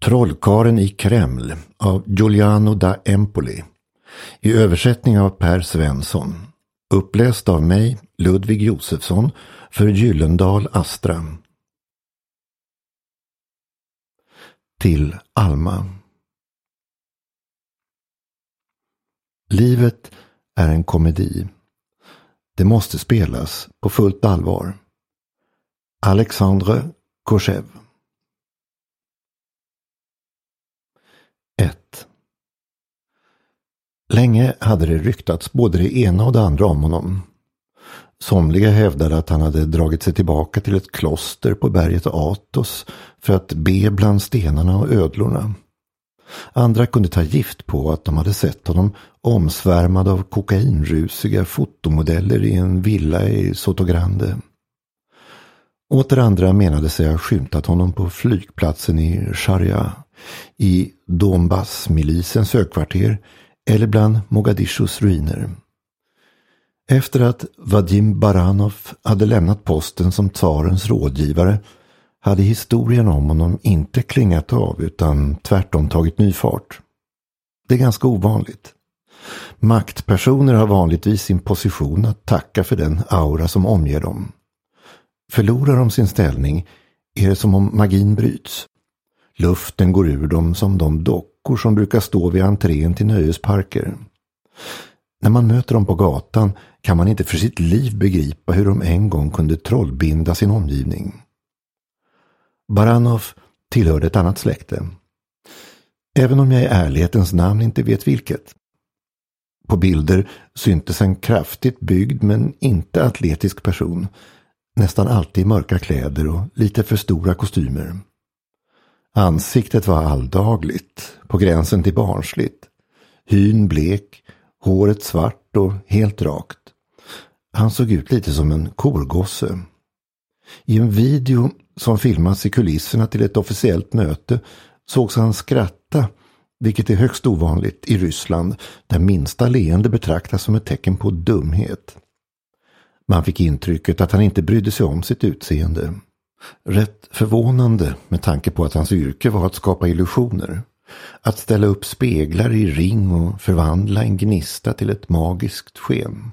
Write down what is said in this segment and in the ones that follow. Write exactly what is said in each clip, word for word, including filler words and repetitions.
Trollkaren i Kreml av Giuliano da Empoli i översättning av Per Svensson, uppläst av mig, Ludvig Josefsson, för Gyllendal Astra. Till Alma. Livet är en komedi. Det måste spelas på fullt allvar. Alexandre Kojève. ett. Länge hade det ryktats både det ena och det andra om honom. Somliga hävdade att han hade dragit sig tillbaka till ett kloster på berget Athos för att be bland stenarna och ödlorna. Andra kunde ta gift på att de hade sett honom omsvärmad av kokainrusiga fotomodeller i en villa i Sotogrande. Åter andra menade sig ha skymtat honom på flygplatsen i Sharia, i Donbass-milisens högkvarter eller bland Mogadishus ruiner. Efter att Vadim Baranov hade lämnat posten som tsarens rådgivare hade historien om honom inte klingat av utan tvärtom tagit ny fart. Det är ganska ovanligt. Maktpersoner har vanligtvis sin position att tacka för den aura som omger dem. Förlorar de sin ställning är det som om magin bryts. Luften går ur dem som de dockor som brukar stå vid entrén till nöjesparker. När man möter dem på gatan kan man inte för sitt liv begripa hur de en gång kunde trollbinda sin omgivning. Baranov tillhörde ett annat släkte. Även om jag i ärlighetens namn inte vet vilket. På bilder syntes en kraftigt byggd men inte atletisk person. Nästan alltid i mörka kläder och lite för stora kostymer. Ansiktet var alldagligt, på gränsen till barnsligt. Hyn blek, håret svart och helt rakt. Han såg ut lite som en korgosse. I en video som filmats i kulisserna till ett officiellt möte sågs han skratta, vilket är högst ovanligt i Ryssland där minsta leende betraktas som ett tecken på dumhet. Man fick intrycket att han inte brydde sig om sitt utseende. Rätt förvånande med tanke på att hans yrke var att skapa illusioner. Att ställa upp speglar i ring och förvandla en gnista till ett magiskt sken.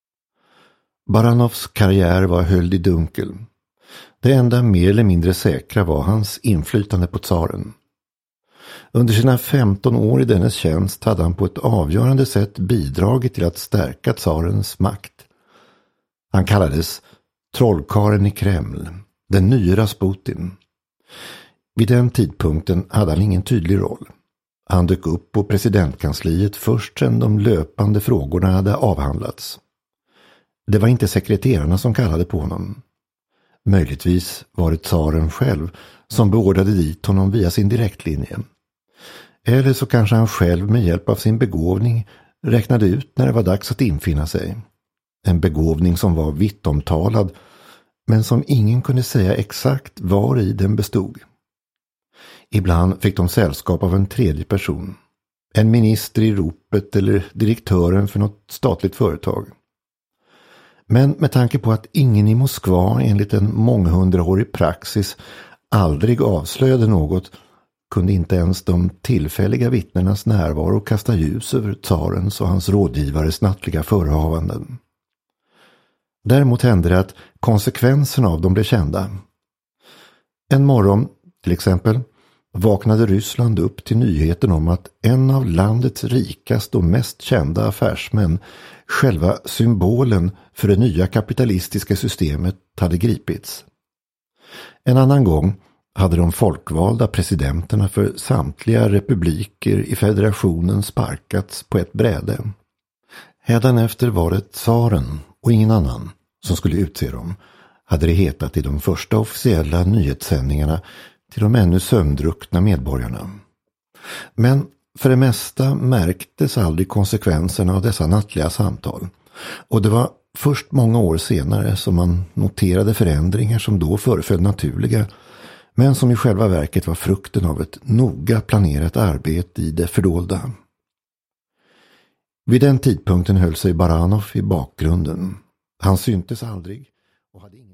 Baranovs karriär var höljd i dunkel. Det enda mer eller mindre säkra var hans inflytande på tsaren. Under sina femton år i dennes tjänst hade han på ett avgörande sätt bidragit till att stärka tsarens makt. Han kallades Trollkaren i Kreml, den nya Rasputin. Vid den tidpunkten hade han ingen tydlig roll. Han dök upp på presidentkansliet först sedan de löpande frågorna hade avhandlats. Det var inte sekreterarna som kallade på honom. Möjligtvis var det tsaren själv som beordrade dit honom via sin direktlinje. Eller så kanske han själv med hjälp av sin begåvning räknade ut när det var dags att infinna sig. En begåvning som var vittomtalad men som ingen kunde säga exakt var i den bestod. Ibland fick de sällskap av en tredje person. En minister i ropet eller direktören för något statligt företag. Men med tanke på att ingen i Moskva enligt en månghundraårig praxis aldrig avslöjade något kunde inte ens de tillfälliga vittnenas närvaro kasta ljus över tsarens och hans rådgivares nattliga förehavanden. Däremot hände det att konsekvenserna av dem blev kända. En morgon, till exempel, vaknade Ryssland upp till nyheten om att en av landets rikaste och mest kända affärsmän, själva symbolen för det nya kapitalistiska systemet, hade gripits. En annan gång hade de folkvalda presidenterna för samtliga republiker i federationen sparkats på ett bräde. Hädanefter var det tsaren och ingen annan som skulle utse dem, hade det hetat i de första officiella nyhetssändningarna till de ännu sömndruckna medborgarna. Men för det mesta märktes aldrig konsekvenserna av dessa nattliga samtal. Och det var först många år senare som man noterade förändringar som då föreföll naturliga, men som i själva verket var frukten av ett noga planerat arbete i det fördolda. Vid den tidpunkten höll sig Baranov i bakgrunden. Han syntes aldrig och hade ingen